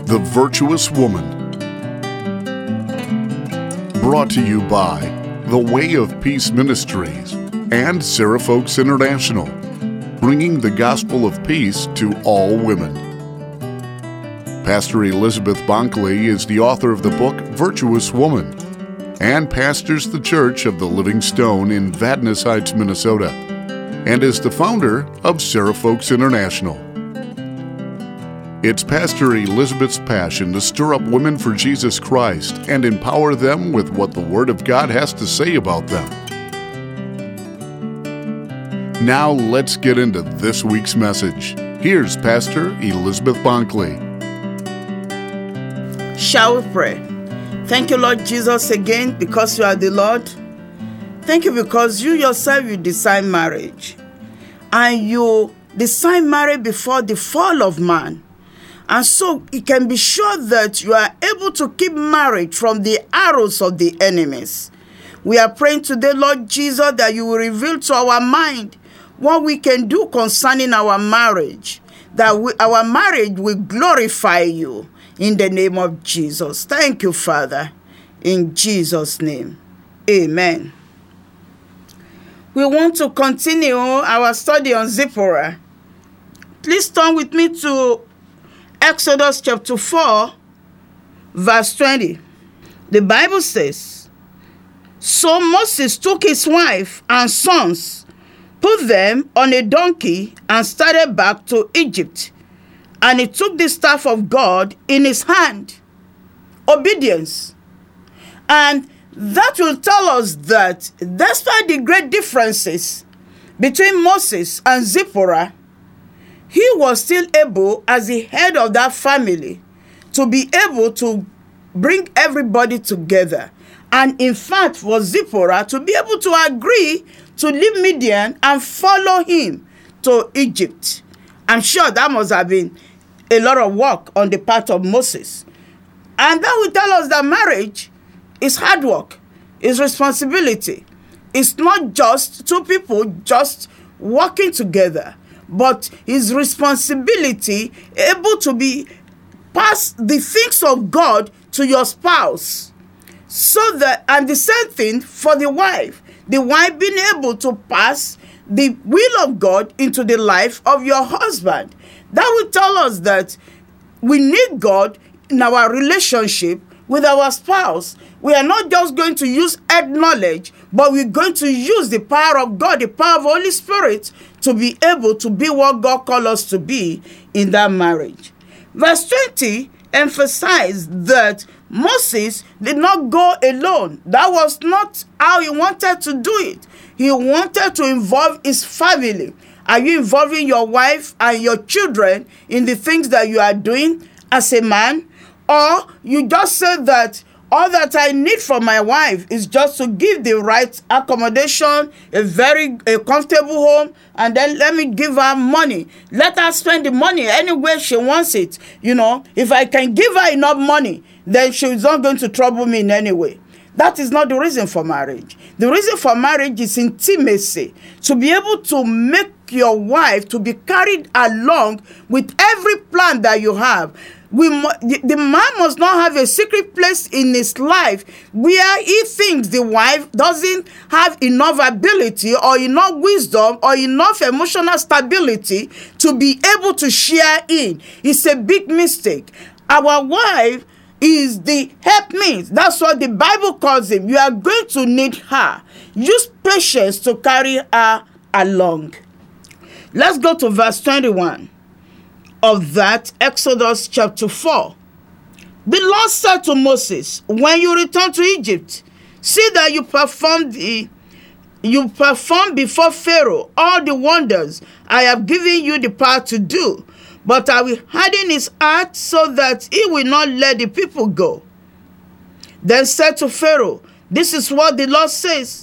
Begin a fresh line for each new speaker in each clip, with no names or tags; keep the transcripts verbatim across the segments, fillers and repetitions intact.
The Virtuous Woman. Brought to you by The Way of Peace Ministries and Sarah Folks International, bringing the gospel of peace to all women. Pastor Elizabeth Bonkley is the author of the book Virtuous Woman and pastors the Church of the Living Stone in Vadnais Heights, Minnesota, and is the founder of Sarah Folks International. It's Pastor Elizabeth's passion to stir up women for Jesus Christ and empower them with what the Word of God has to say about them. Now let's get into this week's message. Here's Pastor Elizabeth Bonkley.
Shall we pray? Thank you, Lord Jesus, again, because you are the Lord. Thank you because you yourself, you design marriage. And you design marriage before the fall of man. And so you can be sure that you are able to keep marriage from the arrows of the enemies. We are praying today, Lord Jesus, that you will reveal to our mind what we can do concerning our marriage, that we, our marriage will glorify you in the name of Jesus. Thank you, Father, in Jesus' name. Amen. We want to continue our study on Zipporah. Please turn with me to Exodus chapter four, verse twenty. The Bible says, "So Moses took his wife and sons, put them on a donkey, and started back to Egypt. And he took the staff of God in his hand." Obedience. And that will tell us that despite the great differences between Moses and Zipporah, he was still able, as the head of that family, to be able to bring everybody together. And in fact, for Zipporah to be able to agree to leave Midian and follow him to Egypt. I'm sure that must have been a lot of work on the part of Moses. And that will tell us that marriage is hard work, is responsibility. It's not just two people just working together, but his responsibility able to be pass the things of God to your spouse. So that, and the same thing for the wife. The wife being able to pass the will of God into the life of your husband. That will tell us that we need God in our relationship with our spouse. We are not just going to use head knowledge, but we're going to use the power of God, the power of the Holy Spirit, to be able to be what God called us to be in that marriage. Verse twenty emphasized that Moses did not go alone. That was not how he wanted to do it. He wanted to involve his family. Are you involving your wife and your children in the things that you are doing as a man? Or you just said that all that I need from my wife is just to give the right accommodation, a very a comfortable home, and then let me give her money. Let her spend the money any way she wants it. You know, if I can give her enough money, then she's not going to trouble me in any way. That is not the reason for marriage. The reason for marriage is intimacy. To be able to make your wife to be carried along with every plan that you have. We, the, the man must not have a secret place in his life where he thinks the wife doesn't have enough ability or enough wisdom or enough emotional stability to be able to share in. It's a big mistake. Our wife is the helpmate. That's what the Bible calls him. You are going to need her. Use patience to carry her along. Let's go to verse twenty-one. Of that, Exodus chapter four. The Lord said to Moses, "When you return to Egypt, see that you perform the you perform before Pharaoh all the wonders I have given you the power to do, but I will harden his heart so that he will not let the people go." Then said to Pharaoh, "This is what the Lord says,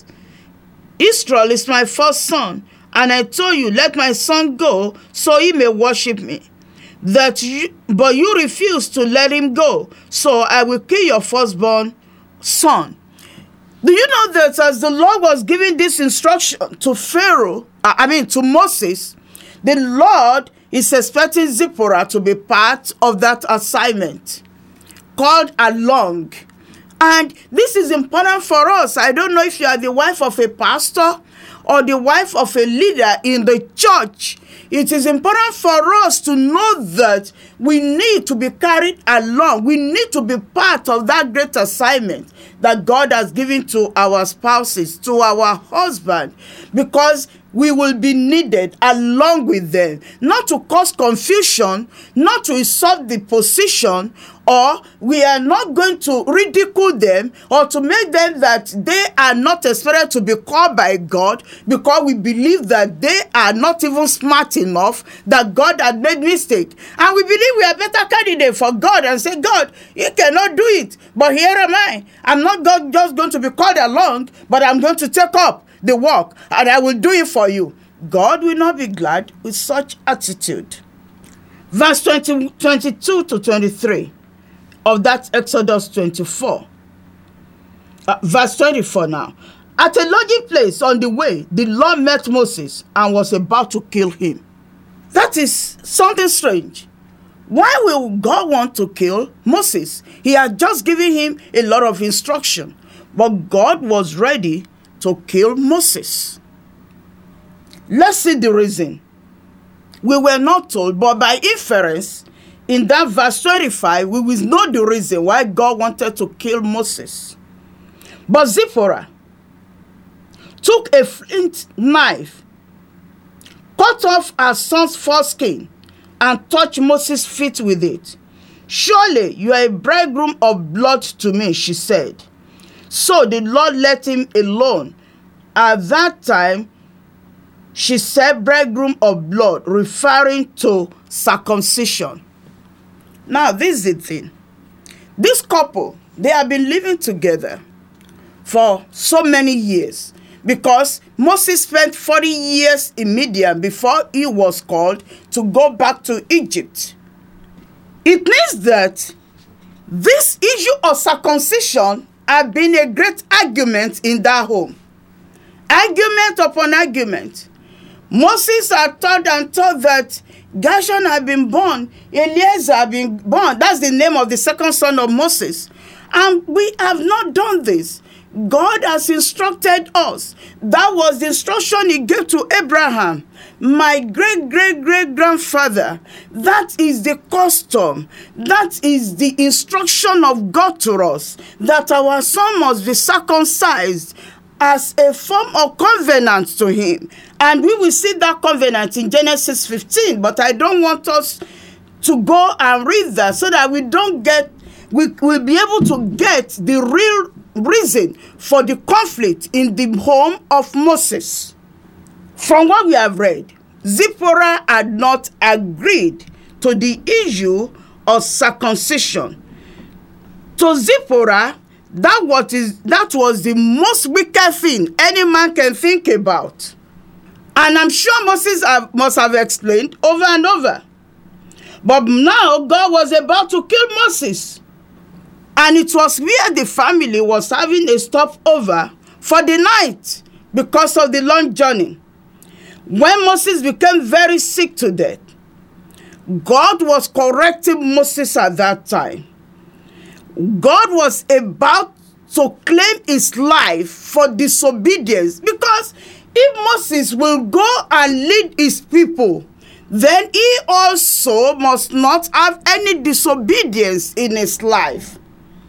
Israel is my first son, and I told you, let my son go so he may worship me. That you, but you refuse to let him go, so I will kill your firstborn son." Do you know that as the Lord was giving this instruction to Pharaoh, I mean to Moses, the Lord is expecting Zipporah to be part of that assignment, called along. And this is important for us. I don't know if you are the wife of a pastor or the wife of a leader in the church. It is important for us to know that we need to be carried along. We need to be part of that great assignment that God has given to our spouses, to our husband, because we will be needed along with them, not to cause confusion, not to usurp the position, or we are not going to ridicule them or to make them that they are not expected to be called by God because we believe that they are not even smart enough, that God had made mistake. And we believe we are better candidate for God and say, God, you cannot do it, but here am I. I'm not God just going to be called along, but I'm going to take up the work and I will do it for you. God will not be glad with such attitude. Verse twenty, twenty-two to twenty-three of that Exodus twenty-four. Uh, verse twenty-four now. At a lodging place on the way, the Lord met Moses and was about to kill him. That is something strange. Why will God want to kill Moses? He had just given him a lot of instruction, but God was ready to kill Moses. Let's see the reason. We were not told, but by inference, in that verse twenty-five, we will know the reason why God wanted to kill Moses. But Zipporah took a flint knife, cut off her son's foreskin, and touched Moses' feet with it. Surely you are a bridegroom of blood to me, she said. So the Lord let him alone. At that time, she said bridegroom of blood, referring to circumcision. Now, this is the thing. This couple, they have been living together for so many years because Moses spent forty years in Midian before he was called to go back to Egypt. It means that this issue of circumcision has been a great argument in that home. Argument upon argument. Moses had taught and taught that Gershon had been born, Eliezer had been born. That's the name of the second son of Moses. And we have not done this. God has instructed us. That was the instruction he gave to Abraham, my great, great, great grandfather. That is the custom. That is the instruction of God to us, that our son must be circumcised as a form of covenant to him. And we will see that covenant in Genesis fifteen, but I don't want us to go and read that so that we don't get, we will be able to get the real reason for the conflict in the home of Moses. From what we have read, Zipporah had not agreed to the issue of circumcision. To Zipporah, that what is that was the most wicked thing any man can think about. And I'm sure Moses have, must have explained over and over. But now God was about to kill Moses. And it was where the family was having a stopover for the night because of the long journey. When Moses became very sick to death, God was correcting Moses at that time. God was about to claim his life for disobedience, because if Moses will go and lead his people, then he also must not have any disobedience in his life.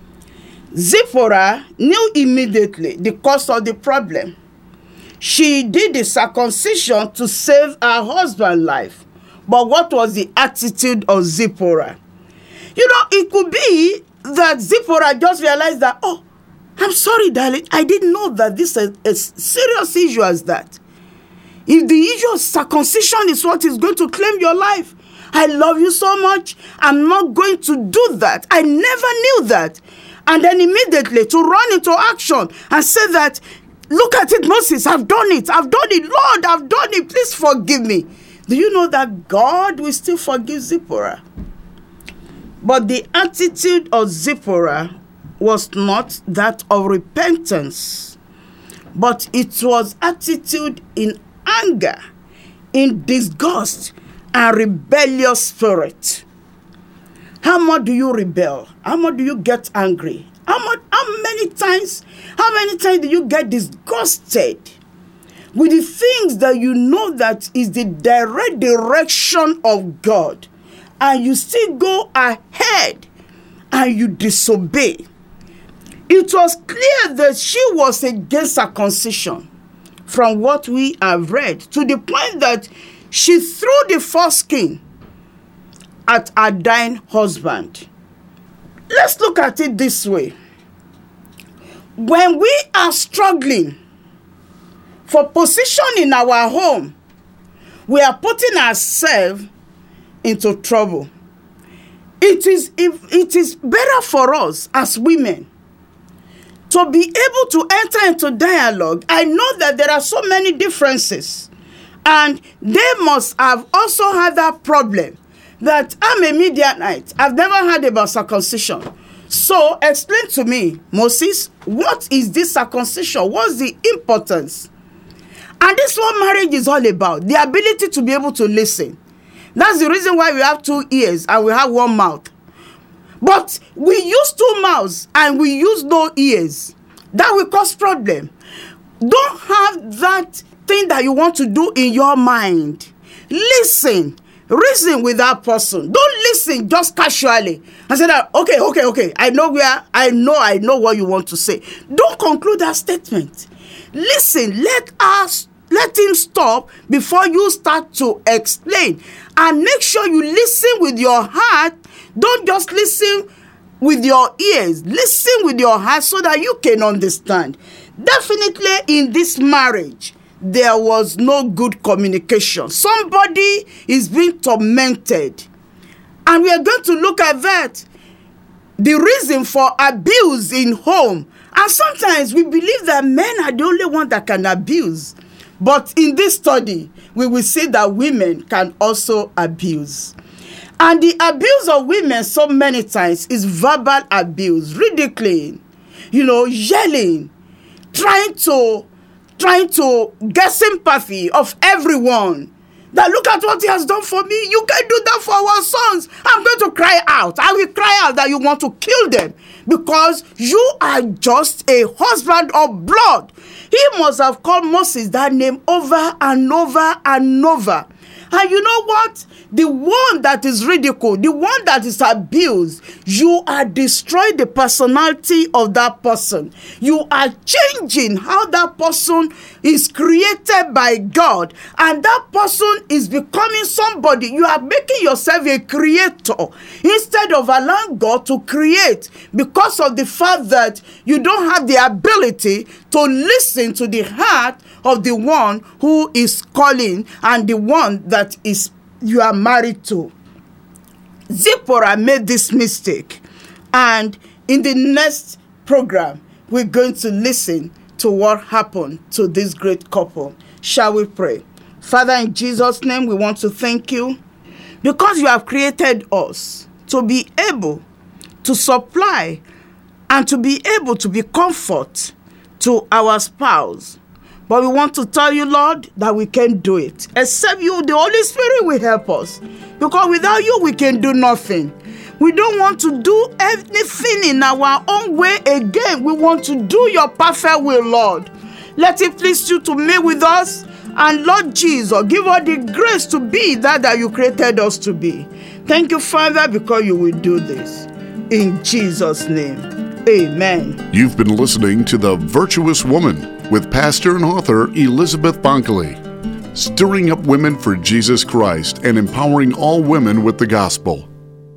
Zipporah knew immediately the cause of the problem. She did the circumcision to save her husband's life. But what was the attitude of Zipporah? You know, it could be that Zipporah just realized that, oh, I'm sorry, darling, I didn't know that this is a serious issue as that. If the issue of circumcision is what is going to claim your life, I love you so much, I'm not going to do that. I never knew that. And then immediately to run into action and say that, look at it, Moses, I've done it, I've done it, Lord, I've done it, please forgive me. Do you know that God will still forgive Zipporah? But the attitude of Zipporah was not that of repentance, but it was attitude in anger, in disgust, and rebellious spirit. How much do you rebel? How much do you get angry? How much, how many times, how many times do you get disgusted with the things that you know that is the direct direction of God, and you still go ahead and you disobey? It was clear that she was against circumcision from what we have read, to the point that she threw the foreskin at her dying husband. Let's look at it this way. When we are struggling for position in our home, we are putting ourselves into trouble. It is, if it is better for us as women to be able to enter into dialogue. I know that there are so many differences, and they must have also had that problem that I'm a Midianite. I've never heard about circumcision. So explain to me, Moses, what is this circumcision? What's the importance? And this is what marriage is all about, the ability to be able to listen. That's the reason why we have two ears and we have one mouth. But we use two mouths and we use no ears. That will cause problem. Don't have that thing that you want to do in your mind. Listen. Reason with that person. Don't listen just casually and say that, okay, okay, okay, I know where, I know, I know what you want to say. Don't conclude that statement. Listen, let us, let him stop before you start to explain. And make sure you listen with your heart. Don't just listen with your ears. Listen with your heart so that you can understand. Definitely in this marriage, there was no good communication. Somebody is being tormented. And we are going to look at that. The reason for abuse in home. And sometimes we believe that men are the only one that can abuse. But in this study, we will see that women can also abuse. And the abuse of women so many times is verbal abuse, ridiculing, you know, yelling, trying to trying to get sympathy of everyone. That look at what he has done for me. You can't do that for our sons. I'm going to cry out. I will cry out that you want to kill them because you are just a husband of blood. He must have called Moses that name over and over and over. And you know what? The one that is ridiculed, the one that is abused, you are destroying the personality of that person. You are changing how that person is created by God. And that person is becoming somebody. You are making yourself a creator instead of allowing God to create, because of the fact that you don't have the ability to listen to the heart of the one who is calling and the one that is you are married to. Zipporah made this mistake, and in the next program we're going to listen to what happened to this great couple. Shall we pray? Father, in Jesus' name, we want to thank you because you have created us to be able to supply and to be able to be comfort to our spouse. But we want to tell you, Lord, that we can't do it. Except you, the Holy Spirit, will help us. Because without you, we can do nothing. We don't want to do anything in our own way again. We want to do your perfect will, Lord. Let it please you to meet with us. And Lord Jesus, give us the grace to be that that you created us to be. Thank you, Father, because you will do this. In Jesus' name, amen.
You've been listening to The Virtuous Woman with pastor and author Elizabeth Bonkely, stirring up women for Jesus Christ and empowering all women with the gospel.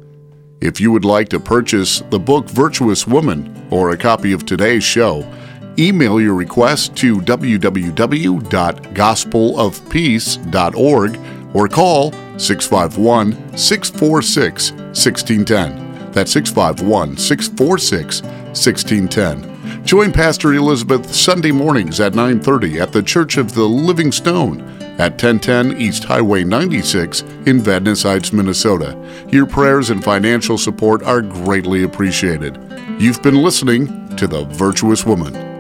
If you would like to purchase the book Virtuous Woman or a copy of today's show, email your request to w w w dot gospel of peace dot org or call six five one, six four six, one six one zero. That's six five one, six four six, one six one zero. Join Pastor Elizabeth Sunday mornings at nine thirty at the Church of the Living Stone at ten ten East Highway ninety-six in Vadnais Heights, Minnesota. Your prayers and financial support are greatly appreciated. You've been listening to The Virtuous Woman.